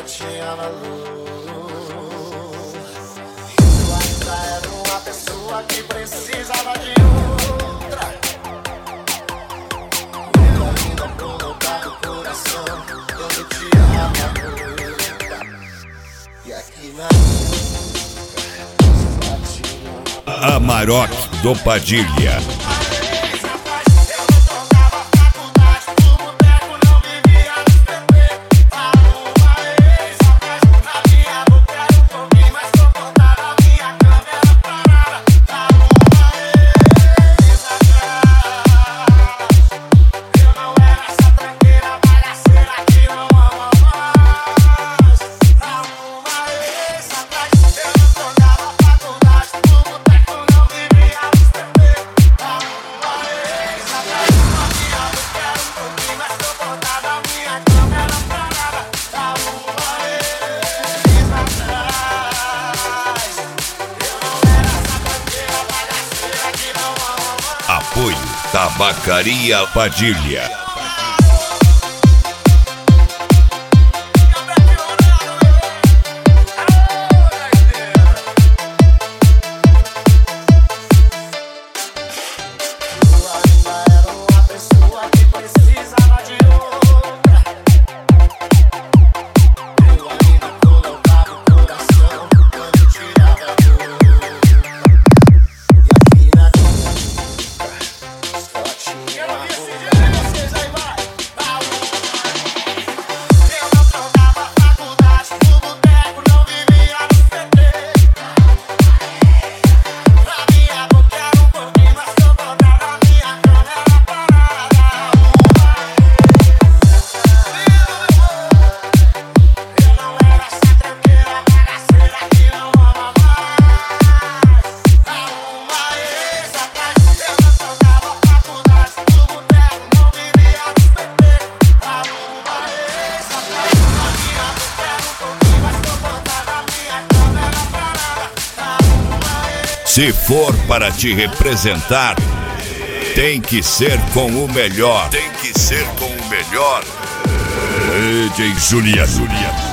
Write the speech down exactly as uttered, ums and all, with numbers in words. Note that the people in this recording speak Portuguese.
tinha valor. Eu ainda era uma pessoa que precisava de outra. Eu ainda colocava o coração quando tinha valor. E aqui na Amarok do Padilha. Apoio Tabacaria Padilha. Se for para te representar, tem que ser com o melhor. Tem que ser com o melhor. D J Julia, Julia.